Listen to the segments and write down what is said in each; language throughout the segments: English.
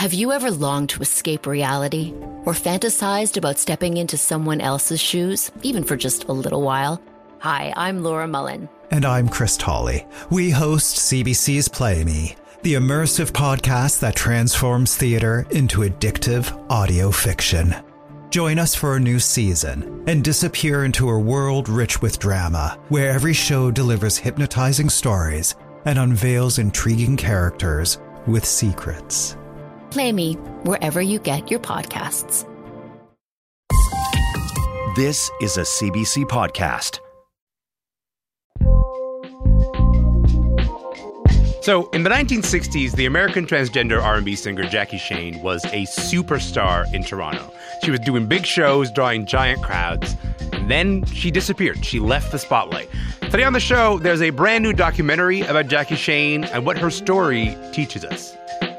Have you ever longed to escape reality or fantasized about stepping into someone else's shoes, even for just a little while? Hi, I'm Laura Mullen. And I'm Chris Tolley. We host CBC's Play Me, the immersive podcast that transforms theater into addictive audio fiction. Join us for a new season and disappear into a world rich with drama, where every show delivers hypnotizing stories and unveils intriguing characters with secrets. Play Me wherever you get your podcasts. This is a CBC podcast. So, in the 1960s, the American transgender R&B singer Jackie Shane was a superstar in Toronto. She was doing big shows, drawing giant crowds, and then she disappeared. She left the spotlight. Today on the show, there's a brand new documentary about Jackie Shane and what her story teaches us.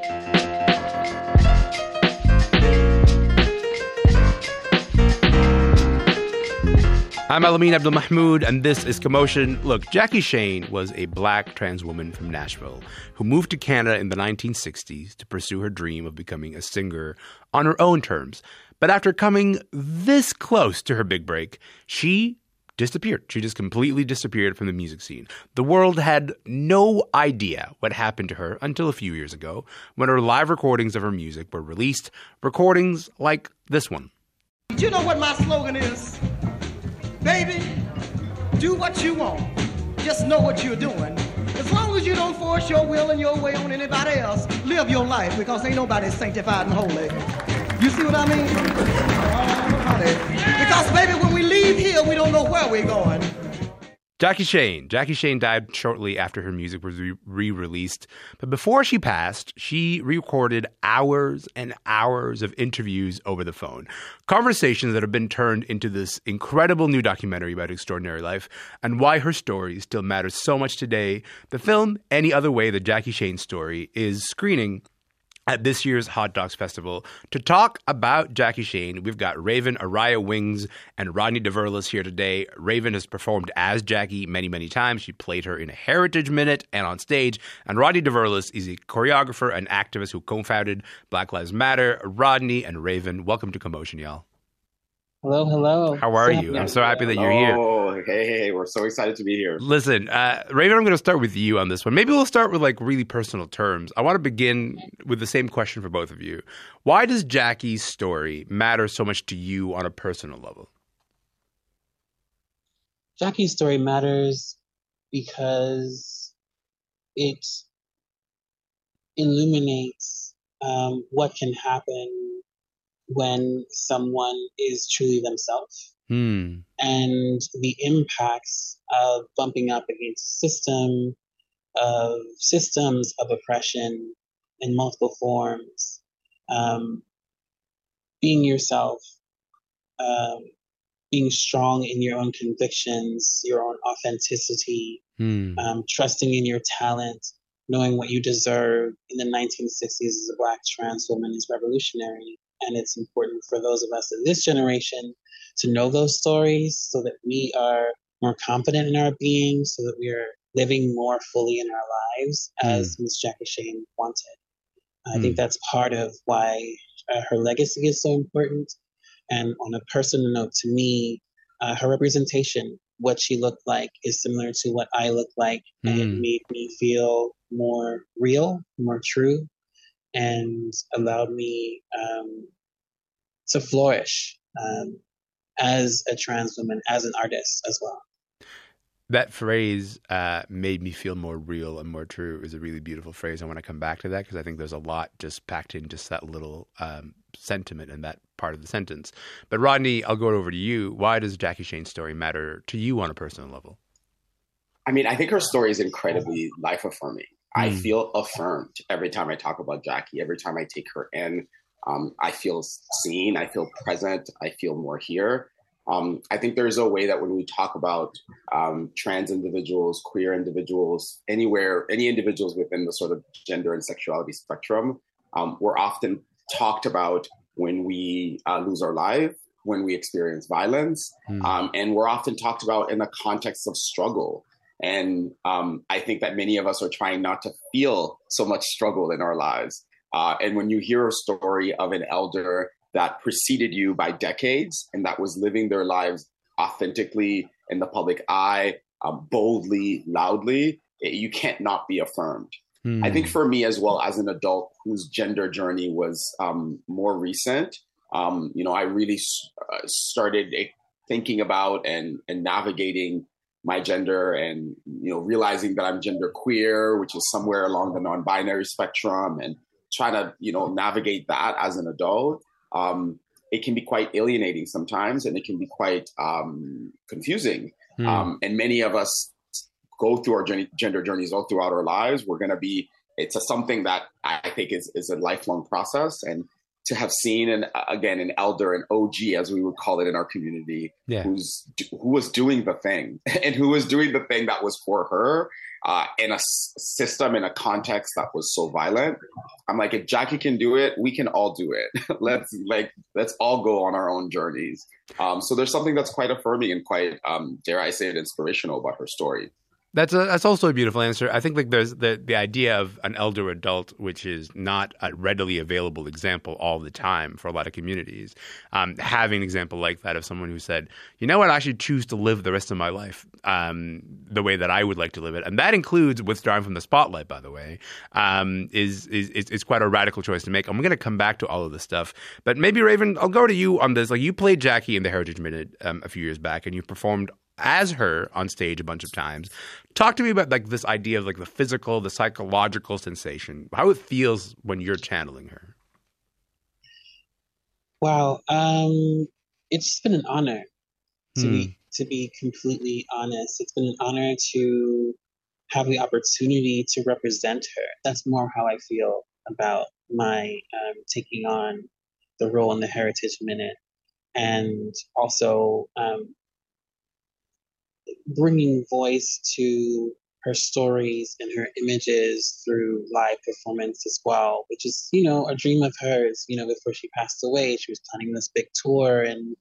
I'm Alameen Abdul-Mahmoud, and this is Commotion. Look, Jackie Shane was a black trans woman from Nashville who moved to Canada in the 1960s to pursue her dream of becoming a singer on her own terms. But after coming this close to her big break, she disappeared. She just completely disappeared from the music scene. The world had no idea what happened to her until a few years ago when her live recordings of her music were released, recordings like this one. Do you know what my slogan is? Baby, do what you want. Just know what you're doing. As long as you don't force your will and your way on anybody else, live your life, because ain't nobody sanctified and holy. You see what I mean? Because, baby, when we leave here, we don't know where we're going. Jackie Shane. Jackie Shane died shortly after her music was re-released. But before she passed, she recorded hours and hours of interviews over the phone. Conversations that have been turned into this incredible new documentary about her extraordinary life and why her story still matters so much today. The film, Any Other Way, The Jackie Shane Story, is screening at this year's Hot Docs Festival. To talk about Jackie Shane, we've got Raven Araya Wings and Rodney DeVerlis here today. Raven has performed as Jackie many, many times. She played her in a Heritage Minute and on stage. And Rodney DeVerlis is a choreographer and activist who co-founded Black Lives Matter. Rodney and Raven, welcome to Commotion, y'all. Hello, hello. How are you? I'm so happy that you're here. Oh, hey, we're so excited to be here. Listen, Raven, I'm going to start with you on this one. Maybe we'll start with like really personal terms. I want to begin with the same question for both of you. Why does Jackie's story matter so much to you on a personal level? Jackie's story matters because it illuminates what can happen when someone is truly themselves, and the impacts of bumping up against systems of oppression in multiple forms, being yourself, being strong in your own convictions, your own authenticity, trusting in your talent, knowing what you deserve in the 1960s as a Black trans woman is revolutionary. And it's important for those of us in this generation to know those stories so that we are more confident in our being, so that we are living more fully in our lives as Miss Jackie Shane wanted. I think that's part of why her legacy is so important. And on a personal note, to me, her representation, what she looked like, is similar to what I look like. And it made me feel more real, more true, and allowed me to flourish as a trans woman, as an artist as well. That phrase, made me feel more real and more true, is a really beautiful phrase. I want to come back to that because I think there's a lot just packed in just that little sentiment in that part of the sentence. But Rodney, I'll go over to you. Why does Jackie Shane's story matter to you on a personal level? I mean, I think her story is incredibly life-affirming. I feel affirmed every time I talk about Jackie, every time I take her in. I feel seen, I feel present, I feel more here. I think there's a way that when we talk about trans individuals, queer individuals, anywhere, any individuals within the sort of gender and sexuality spectrum, we're often talked about when we lose our life, when we experience violence, and we're often talked about in the context of struggle. And I think that many of us are trying not to feel so much struggle in our lives. And when you hear a story of an elder that preceded you by decades and that was living their lives authentically in the public eye, boldly, loudly, you can't not be affirmed. I think for me as well, as an adult whose gender journey was more recent, I really started thinking about and navigating my gender and, realizing that I'm gender queer, which is somewhere along the non-binary spectrum, and trying to, navigate that as an adult. It can be quite alienating sometimes, and it can be quite confusing. And many of us go through our gender journeys all throughout our lives. It's something that I think is a lifelong process. And to have seen an elder, an OG, as we would call it in our community, who was doing the thing and who was doing the thing that was for her in a system, in a context that was so violent. I'm like, if Jackie can do it, we can all do it. Let's all go on our own journeys. So there's something that's quite affirming and quite, dare I say it, inspirational about her story. That's also a beautiful answer. I think there's the idea of an elder adult, which is not a readily available example all the time for a lot of communities. Having an example like that of someone who said, you know what, I should choose to live the rest of my life the way that I would like to live it. And that includes withdrawing from the spotlight, by the way, is quite a radical choice to make. I'm going to come back to all of this stuff. But maybe, Raven, I'll go to you on this. Like, you played Jackie in the Heritage Minute a few years back, and you performed as her on stage a bunch of times. Talk to me about this idea of the physical, the psychological sensation, how it feels when you're channeling her. Wow. It's been an honor to be completely honest. It's been an honor to have the opportunity to represent her. That's more how I feel about my taking on the role in the Heritage Minute, and also bringing voice to her stories and her images through live performance as well, which is, a dream of hers. Before she passed away, she was planning this big tour, and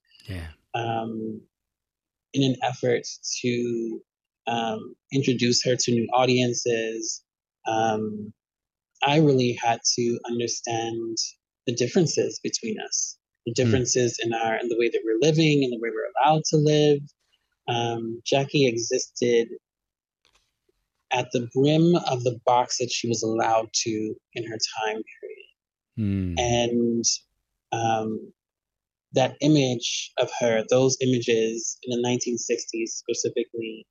in an effort to introduce her to new audiences, I really had to understand the differences between us, the differences in the way that we're living and the way we're allowed to live. Jackie existed at the brim of the box that she was allowed to in her time period. And that image of her, those images in the 1960s specifically,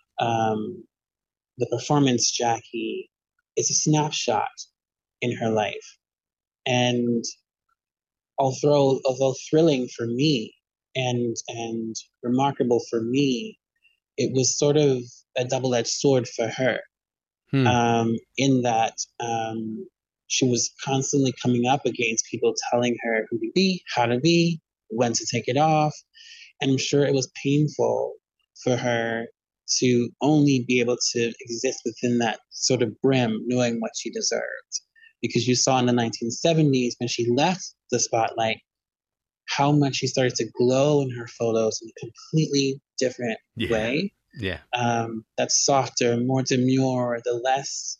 the performance Jackie is a snapshot in her life. And although thrilling for me, and remarkable for me, it was sort of a double-edged sword for her, in that she was constantly coming up against people telling her who to be, how to be, when to take it off. And I'm sure it was painful for her to only be able to exist within that sort of brim, knowing what she deserved. Because you saw in the 1970s, when she left the spotlight, how much she started to glow in her photos in a completely different way. Yeah. That's softer, more demure, the less,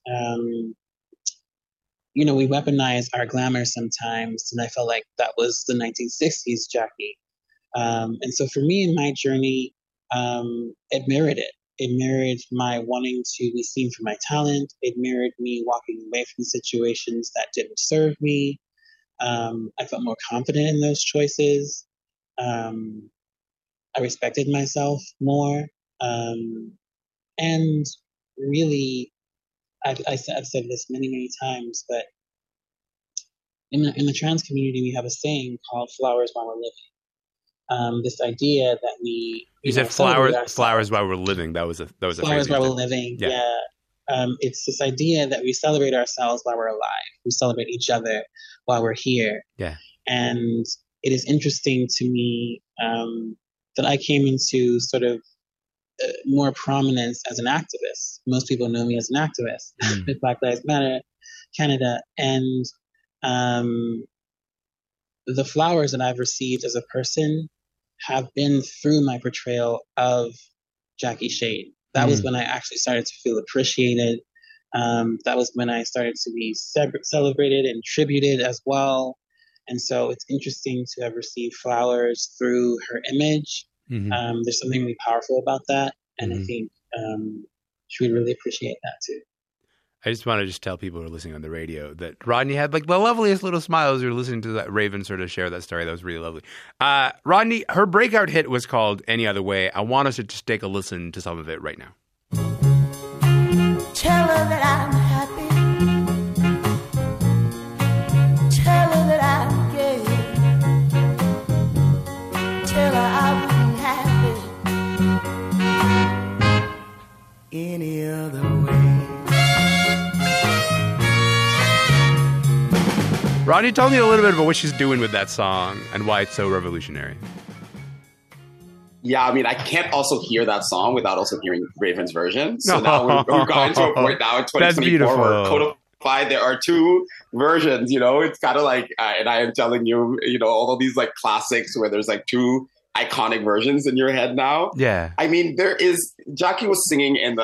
we weaponize our glamour sometimes. And I felt like that was the 1960s Jackie. And so for me in my journey, it mirrored it. It mirrored my wanting to be seen for my talent. It mirrored me walking away from situations that didn't serve me. I felt more confident in those choices. I respected myself more. And really, I've said this many, many times, but in the trans community, we have a saying called "flowers while we're living." This idea that we said flowers while we're living. That was a flowers while we're living. Yeah. It's this idea that we celebrate ourselves while we're alive. We celebrate each other while we're here. Yeah. And it is interesting to me that I came into sort of more prominence as an activist. Most people know me as an activist with Black Lives Matter Canada. And the flowers that I've received as a person have been through my portrayal of Jackie Shade. That was when I actually started to feel appreciated. That was when I started to be celebrated and tributed as well. And so it's interesting to have received flowers through her image. There's something really powerful about that. And I think she would really appreciate that too. I just want to tell people who are listening on the radio that Rodney had like the loveliest little smiles. You were listening to that Raven sort of share that story. That was really lovely. Rodney, her breakout hit was called Any Other Way. I want us to just take a listen to some of it right now. Tell her that I'm happy. Tell her that I'm gay. Tell her I wouldn't have it any other way. Rodney, tell me a little bit about what she's doing with that song and why it's so revolutionary. Yeah, I mean, I can't also hear that song without also hearing Raven's version. So now we've gotten to a point now in 2024 where codified, there are two versions, you know? It's kind of like, and I am telling you, you know, all of these like classics where there's like two iconic versions in your head now. Yeah. I mean, Jackie was singing in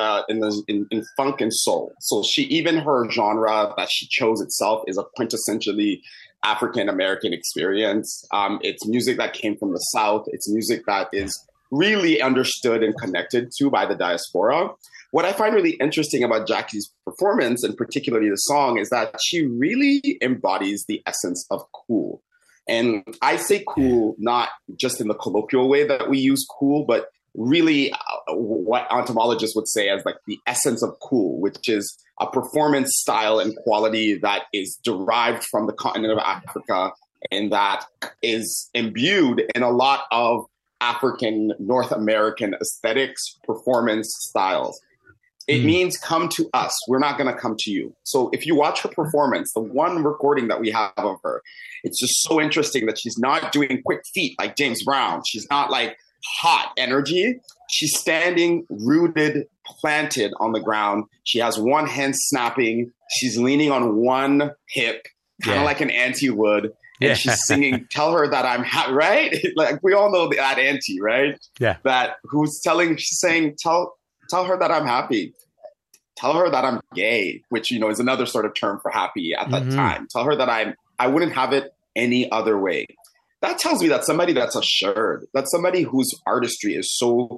funk and soul. So even her genre that she chose itself is a quintessentially African-American experience. It's music that came from the South. It's music that is really understood and connected to by the diaspora. What I find really interesting about Jackie's performance, and particularly the song, is that she really embodies the essence of cool. And I say cool not just in the colloquial way that we use cool, but really what entomologists would say as like the essence of cool, which is a performance style and quality that is derived from the continent of Africa and that is imbued in a lot of African North American aesthetics, performance styles. It means come to us. We're not going to come to you. So if you watch her performance, the one recording that we have of her, it's just so interesting that she's not doing quick feet like James Brown. She's not like hot energy. She's standing rooted, planted on the ground. She has one hand snapping. She's leaning on one hip, kind of like an auntie would. And she's singing, tell her that I'm happy, right? Like we all know that auntie, right? Yeah. That she's saying, tell her that I'm happy. Tell her that I'm gay, which, you know, is another sort of term for happy at that time. Tell her that I wouldn't have it any other way. That tells me that somebody that's assured, that somebody whose artistry is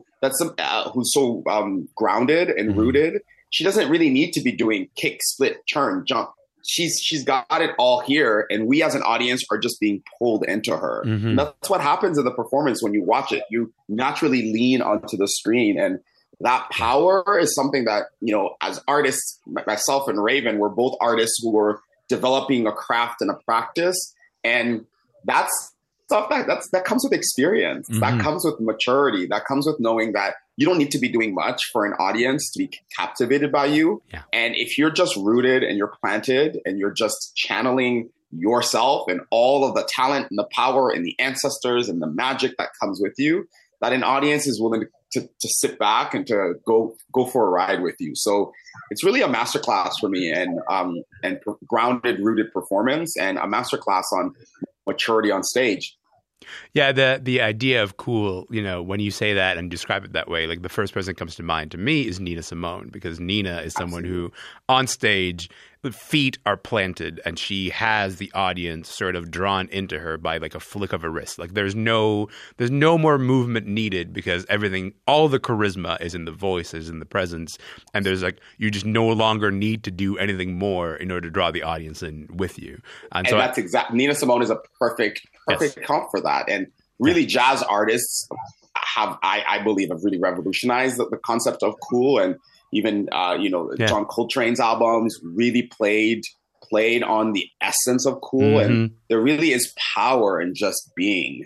who's so grounded and rooted. She doesn't really need to be doing kick, split, turn, jump. She's got it all here, and we as an audience are just being pulled into her. And that's what happens in the performance when you watch it. You naturally lean onto the screen, and that power is something that, you know, as artists, myself and Raven, we're both artists who are developing a craft and a practice, and that's stuff that comes with experience. That comes with maturity. That comes with knowing that you don't need to be doing much for an audience to be captivated by you. Yeah. And if you're just rooted and you're planted and you're just channeling yourself and all of the talent and the power and the ancestors and the magic that comes with you, that an audience is willing to sit back and to go for a ride with you. So it's really a masterclass for me, and grounded, rooted performance, and a masterclass on maturity on stage. Yeah, the idea of cool, you know, when you say that and describe it that way, like the first person that comes to mind to me is Nina Simone, because Nina is someone who on stage, the feet are planted and she has the audience sort of drawn into her by like a flick of a wrist. Like there's no more movement needed because all the charisma is in the voice, is in the presence. And there's like, you just no longer need to do anything more in order to draw the audience in with you. And so that's exactly, Nina Simone is a perfect comp for that. And really jazz artists I believe have really revolutionized the concept of cool, and even John Coltrane's albums really played on the essence of cool, and there really is power in just being.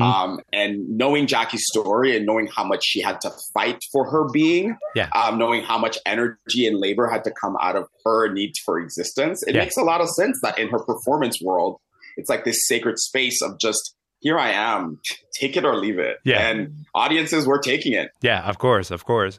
And knowing Jackie's story and knowing how much she had to fight for her being, knowing how much energy and labor had to come out of her need for existence, it makes a lot of sense that in her performance world, it's like this sacred space of just, here I am, take it or leave it. Yeah. And audiences were taking it. Yeah, of course.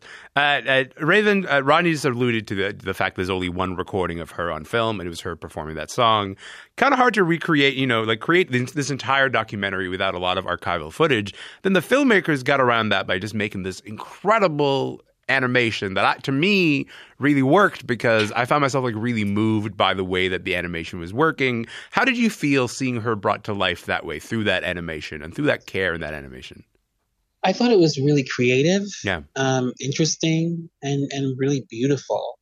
Raven, Rodney just alluded to the fact there's only one recording of her on film, and it was her performing that song. Kind of hard to recreate, create this entire documentary without a lot of archival footage. Then the filmmakers got around that by just making this incredible animation that to me really worked because I found myself like really moved by the way that the animation was working. How did you feel seeing her brought to life that way through that animation and through that care in that animation? I thought it was really creative, interesting, and really beautiful.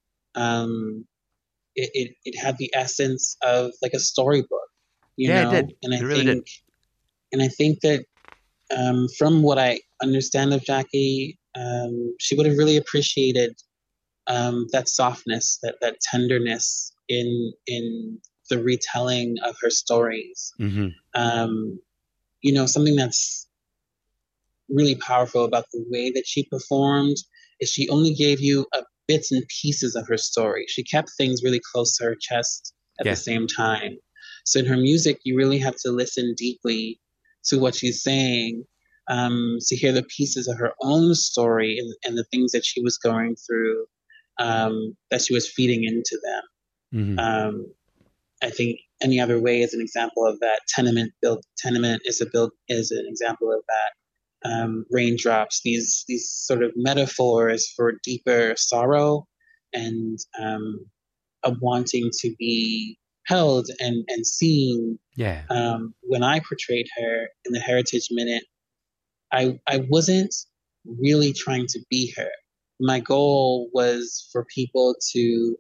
It had the essence of like a storybook, you know? It did. And I really did. And I think that from what I understand of Jackie, she would have really appreciated that softness, that tenderness in the retelling of her stories. Mm-hmm. You know, something that's really powerful about the way that she performed is she only gave you bits and pieces of her story. She kept things really close to her chest at the same time. So in her music, you really have to listen deeply to what she's saying, to hear the pieces of her own story and the things that she was going through, that she was feeding into them. Mm-hmm. I think Any Other Way is an example of that. Tenement is an example of that. Raindrops, these sort of metaphors for deeper sorrow and a wanting to be held and seen. Yeah. When I portrayed her in the Heritage Minute, I wasn't really trying to be her. My goal was for people to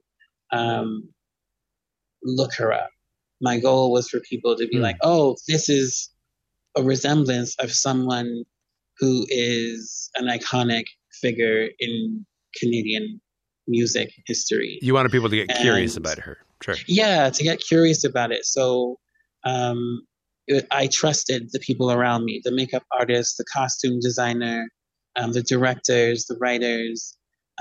look her up. My goal was for people to be like, oh, this is a resemblance of someone who is an iconic figure in Canadian music history. You wanted people to get curious about her. Sure. Yeah, to get curious about it. So I trusted the people around me, the makeup artist, the costume designer, the directors, the writers.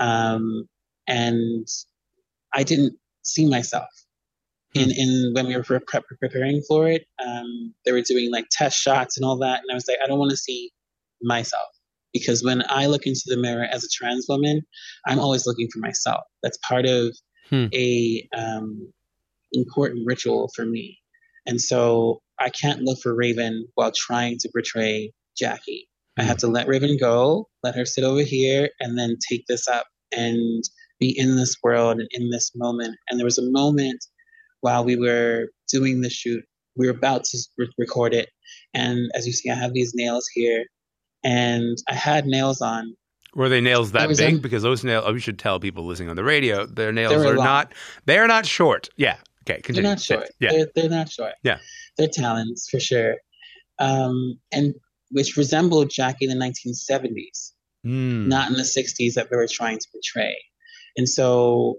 And I didn't see myself. In when we were preparing for it, they were doing like test shots and all that. And I was like, I don't want to see myself, because when I look into the mirror as a trans woman, I'm always looking for myself. That's part of a important ritual for me. And so I can't look for Raven while trying to portray Jackie. I have to let Raven go, let her sit over here, and then take this up and be in this world and in this moment. And there was a moment while we were doing the shoot, we were about to record it. And as you see, I have these nails here. And I had nails on. Were they nails that big? Because those nails, we should tell people listening on the radio, their nails they're not short. Yeah. Okay. Continue. They're not short. Yeah. They're not short. Yeah. They're talons for sure. And which resembled Jackie in the 1970s, not in the 60s that we were trying to portray. And so,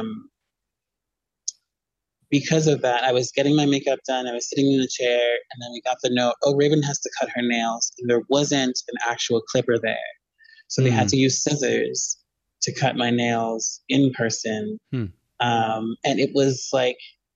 because of that, I was getting my makeup done. I was sitting in the chair, and then we got the note, oh, Raven has to cut her nails. And there wasn't an actual clipper there. So they had to use scissors to cut my nails in person. And it was like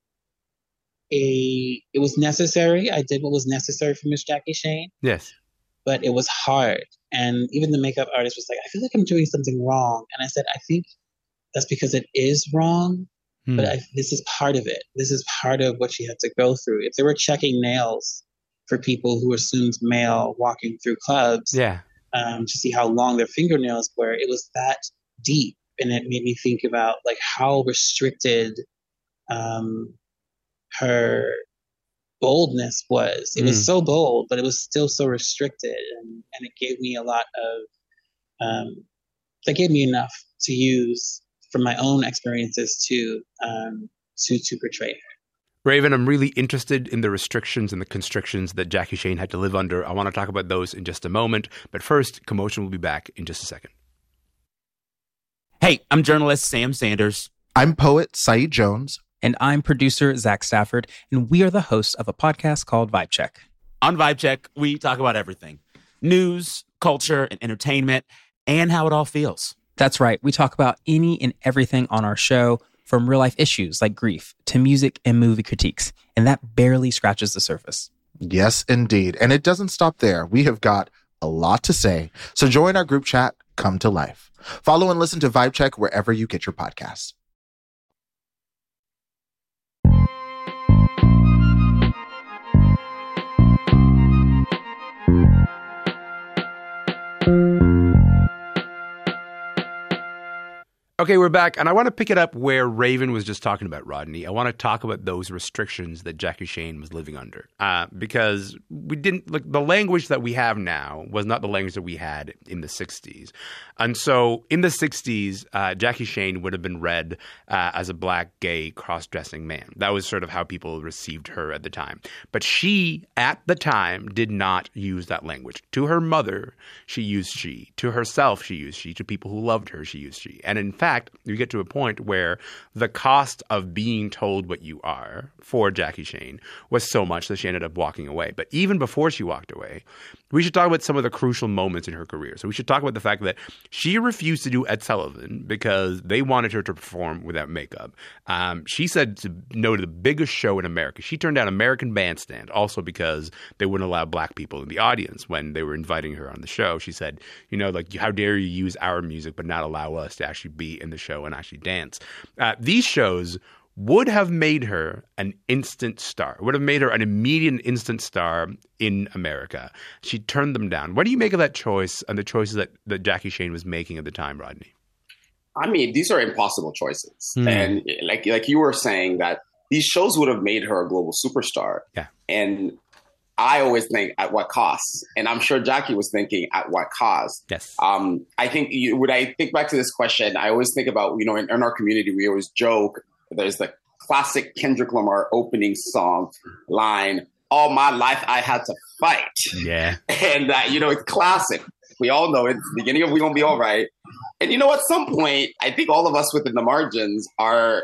it was necessary. I did what was necessary for Miss Jackie Shane. Yes. But it was hard. And even the makeup artist was like, I feel like I'm doing something wrong. And I said, I think that's because it is wrong. But this is part of it. This is part of what she had to go through. If they were checking nails for people who assumed male walking through clubs to see how long their fingernails were, it was that deep. And it made me think about like how restricted her boldness was. It was so bold, but it was still so restricted. And it gave me a lot of, that gave me enough to use from my own experiences to portray her. Raven, I'm really interested in the restrictions and the constrictions that Jackie Shane had to live under. I want to talk about those in just a moment. But first, Commotion will be back in just a second. Hey, I'm journalist Sam Sanders. I'm poet Saeed Jones. And I'm producer Zach Stafford. And we are the hosts of a podcast called Vibe Check. On Vibe Check, we talk about everything. News, culture, and entertainment, and how it all feels. That's right. We talk about any and everything on our show, from real life issues like grief to music and movie critiques. And that barely scratches the surface. Yes, indeed. And it doesn't stop there. We have got a lot to say. So join our group chat, Come to Life. Follow and listen to Vibe Check wherever you get your podcasts. Okay, we're back, and I want to pick it up where Raven was just talking about, Rodney. I want to talk about those restrictions that Jackie Shane was living under, because we didn't the language that we have now was not the language that we had in the 60s. And so in the 60s, Jackie Shane would have been read as a black, gay, cross-dressing man. That was sort of how people received her at the time. But she, at the time, did not use that language. To her mother, she used she. To herself, she used she. To people who loved her, she used she. And in fact, you get to a point where the cost of being told what you are for Jackie Shane was so much that she ended up walking away. But even before she walked away, we should talk about some of the crucial moments in her career. So we should talk about the fact that she refused to do Ed Sullivan because they wanted her to perform without makeup. She said no to the biggest show in America. She turned down American Bandstand also because they wouldn't allow black people in the audience when they were inviting her on the show. She said, how dare you use our music but not allow us to actually be in the show and actually dance. These shows would have made her an instant star, would have made her an immediate instant star in America. She turned them down. What do you make of that choice and the choices that Jackie Shane was making at the time, Rodney? I mean, these are impossible choices. And like you were saying, that these shows would have made her a global superstar. Yeah. And I always think at what cost? And I'm sure Jackie was thinking at what cost? Yes. I think when I think back to this question, I always think about, in our community, we always joke. There's the classic Kendrick Lamar opening song line, all my life I had to fight. Yeah. And it's classic. We all know it. It's the beginning of We Gonna Be All Right. And at some point, I think all of us within the margins are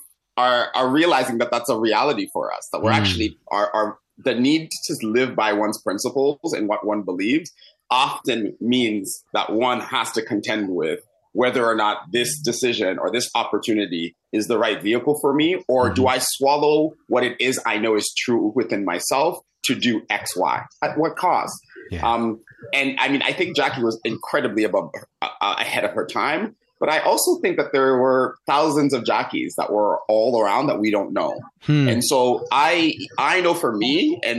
realizing that that's a reality for us, that we're actually the need to live by one's principles and what one believes often means that one has to contend with whether or not this decision or this opportunity is the right vehicle for me, or do I swallow what it is I know is true within myself to do X, Y? At what cost? Yeah. And I mean, I think Jackie was incredibly ahead of her time, but I also think that there were thousands of Jackies that were all around that we don't know. And so I know for me in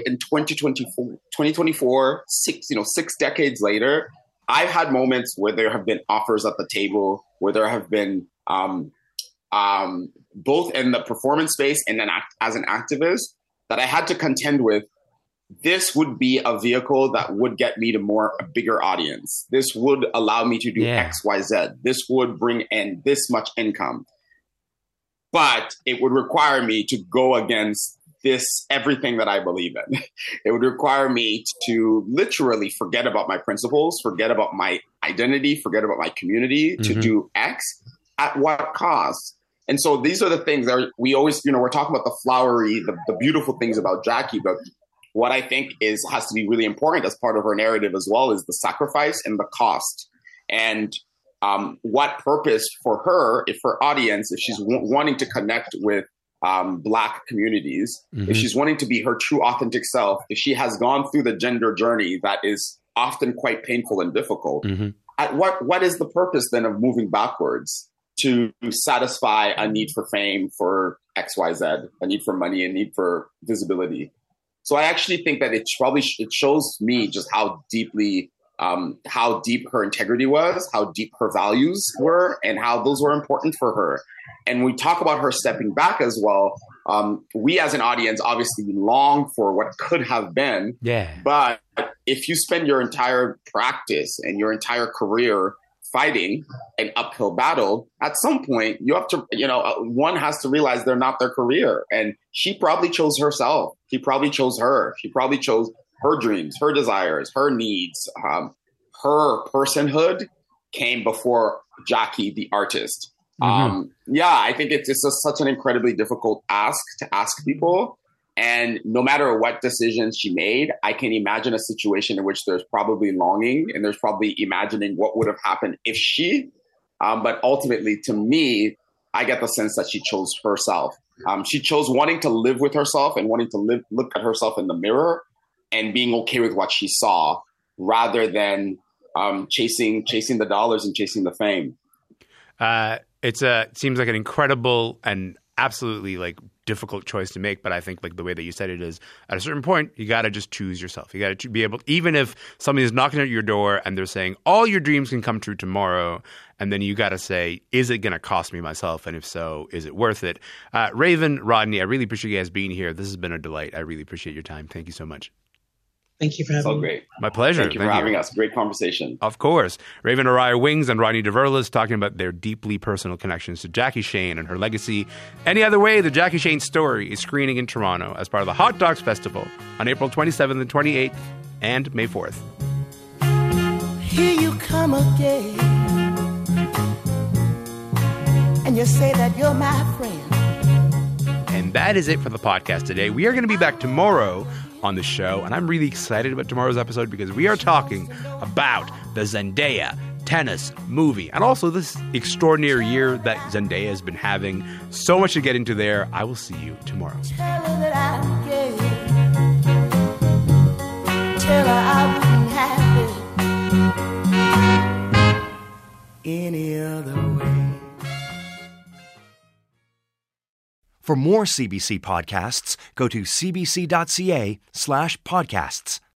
2024, 6 decades later, I've had moments where there have been offers at the table, where there have been both in the performance space and then as an activist, that I had to contend with. This would be a vehicle that would get me to a bigger audience. This would allow me to do X, Y, Z. This would bring in this much income. But it would require me to go against everything that I believe in. It would require me to literally forget about my principles, forget about my identity, forget about my community to do X. At what cost? And so these are the things that we always, we're talking about the flowery, the beautiful things about Jackie, but what I think has to be really important as part of her narrative as well is the sacrifice and the cost. And what purpose for her, if her audience, if she's wanting to connect with Black communities, if she's wanting to be her true authentic self, if she has gone through the gender journey that is often quite painful and difficult, at what is the purpose then of moving backwards to satisfy a need for fame, for X, Y, Z, a need for money, a need for visibility? So I actually think that it shows me just how deep her integrity was, how deep her values were, and how those were important for her. And we talk about her stepping back as well. We as an audience obviously long for what could have been. Yeah. But if you spend your entire practice and your entire career fighting an uphill battle, at some point you have to, one has to realize they're not their career. And she probably chose herself. He probably chose her. She probably chose her dreams, her desires, her needs. Her personhood came before Jackie, the artist. I think it's such an incredibly difficult ask to ask people. And no matter what decisions she made, I can imagine a situation in which there's probably longing and there's probably imagining what would have happened if she, but ultimately to me, I get the sense that she chose herself. She chose wanting to live with herself and wanting to look at herself in the mirror and being okay with what she saw rather than chasing the dollars and chasing the fame. It seems like an incredible and absolutely difficult choice to make, but I think the way that you said it is at a certain point you got to just choose yourself. You got to be able, even if somebody is knocking at your door and they're saying all your dreams can come true tomorrow, And then you got to say, is it going to cost me myself? And if so, is it worth it? Raven, Rodney, I really appreciate you guys being here. This has been a delight. I really appreciate your time. Thank you so much. Thank you for having me. So great. My pleasure. Thank you for having us. Great conversation. Of course. Raven Araya Wings and Rodney DeVerlis talking about their deeply personal connections to Jackie Shane and her legacy. Any Other Way, the Jackie Shane story is screening in Toronto as part of the Hot Docs Festival on April 27th and 28th and May 4th. Here you come again, and you say that you're my friend. And that is it for the podcast today. We are going to be back tomorrow on the show, and I'm really excited about tomorrow's episode because we are talking about the Zendaya tennis movie and also this extraordinary year that Zendaya has been having. So much to get into there. I will see you tomorrow. Tell her that I'm gay. Tell her I wouldn't have it any other way. For more CBC podcasts, go to cbc.ca/podcasts.